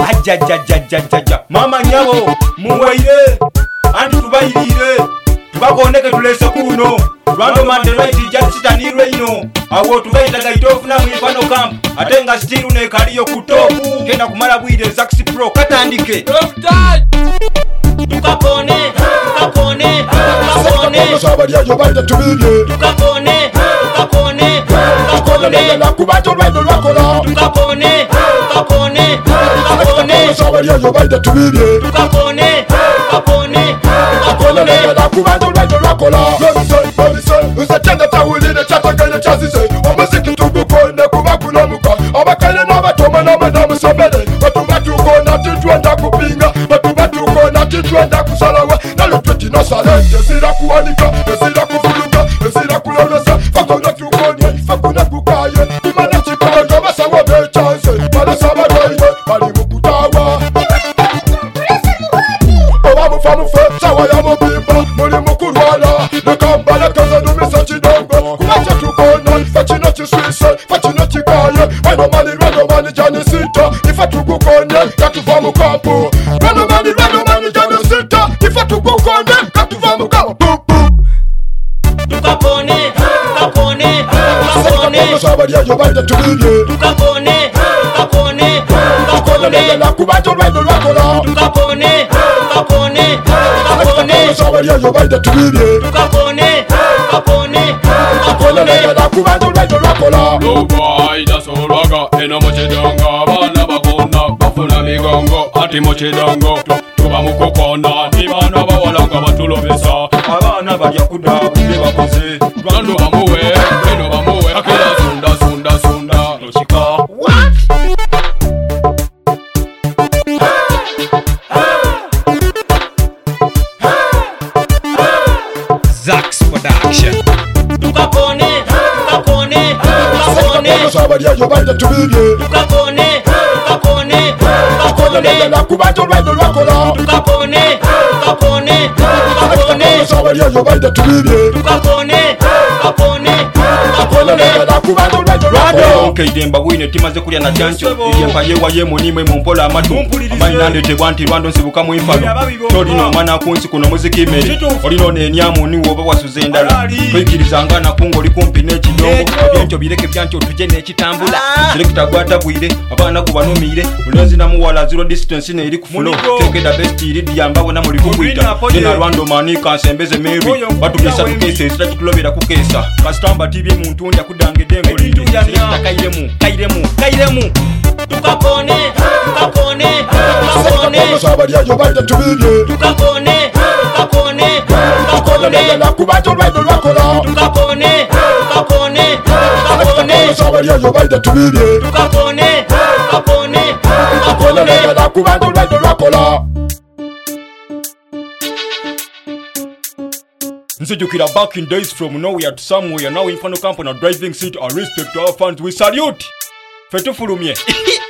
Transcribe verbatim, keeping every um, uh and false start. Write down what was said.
ajajajajajja mama nyabo muwaire anti tubayirire tubakondeke tulese kuno Rwanda Mande right jasitanirwe ino awo tubayita gaitofu na mwifano camp atenga stiru ne kaliyo kutopu kenda kumala bwide Zaxi Pro katandike tukakone tukakone tukakone sabaria yo baita tubige tukakone tukakone tukakone la kubato lwendo lwakola tukakone tukakone tukakone sabaria yo baita tubige tukakone tukakone tukakone la kubato lwendo lwakola usatenda tawulire chataganya chazise omuziki tugukone kubakuna muka abakale n'abatoma n'amanamusomere batubatukona titwenda kupinga batubatukona titwenda kusalawa nalo twetinosalenge zira kuwanika ezira kuvuluka ezira kulolesa fakona tukonye fakona kukaye imana chikanga basawa bechanse balasabadoine bali mukutawa obamufamufe sawa ya mubimba muri mukurwala nekambala kaza numisa chidongo kubacha tukona fachino chiswise fachino chikaye wano mani rwano mani jani sita ifa tukukonye katuva mukampu rwano mani rwano mani jani sita ifa tukukonye katuva mukampu tukakone tukakone tukakone sabaria yo baita tubige tukakone tukakone tukakone la kubato lwendo lwakola tukakone tukakone tukakone sabaria yo baita tubige tukakone tukakone tukakone la kubato lwendo lwakola Lubaida solwaga eno mochidongo abana bakona bafuna migongo ati mochidongo tuba mukukona nibana bawalanga batulobesa abana bajja kudabude bakoze Rwanda bamuwe eno bamuwe akira sunda sunda sunda toshika Zax Production tukakone tukakone tukakone sabaria yo baita tubige tukakone tukakone tukakone la kubato lwendo lwakola tukakone tukakone tukakone sabaria yo baita tubige tukakone tukakone tukakone la kubato lwendo Rwanda lwakola okeidemba wine timaze kulya na chancho ilyempa yewa ye munimwe mumpola amatu amanyi nandetebwa nti Rwanda nsibuka mu infalo tolina omwana kunsi kuno muziki mere olino nenyamu ni woba wasuze endala toyikirizanga nakunga oli kumpi n'ekidongo ebyencho bireke byancho tuje n'ekitambula selekita gwatabwire abaana kubanumiire mulenzi namuwala zero distance neeri ku flow tekeda best iri dyamba na muli kukwita nina Rwanda mani kansembeze meri batugesa tukese esitakitulobera kukesa kasitamba tibye muntu ndya kudangede ngolinde selekita kairemu kairemu kairemu tukakone tukakone tukakone sabaria yo baita tubige tukakone tukakone tukakone la kubato lwendo lwakola tukakone tukakone tukakone sabaria yo baita tubige tukakone tukakone tukakone la kubato lwendo lwakola Nzijukira back in days from nowhere to somewhere now in Infano Camp on a driving seat. I respect our fans, we salute. Fetufulumye.